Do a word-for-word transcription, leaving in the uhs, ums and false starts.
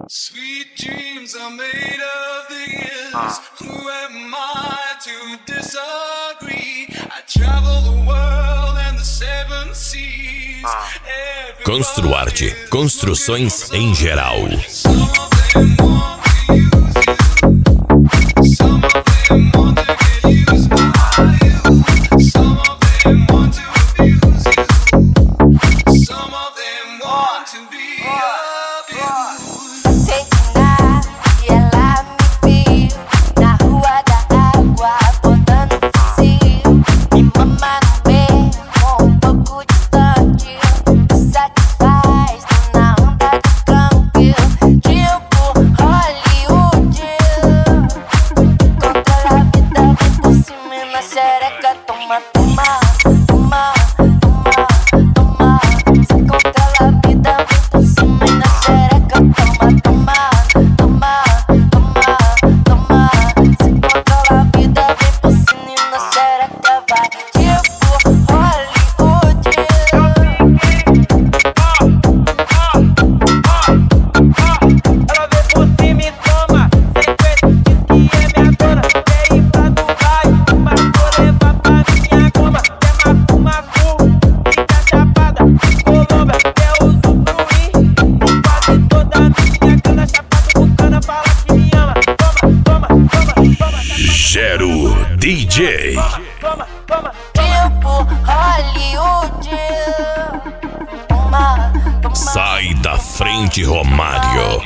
Sweet dreams are made of these. Who am I to disagree? I travel the world and the seven seas. Construarte, construções em geral. Some of them want to use you. Some of them want to get used by you. Some of them want to abuse you. Some of them want to be abused. Gero D J. Tipo Hollywood. Sai da frente, Romário.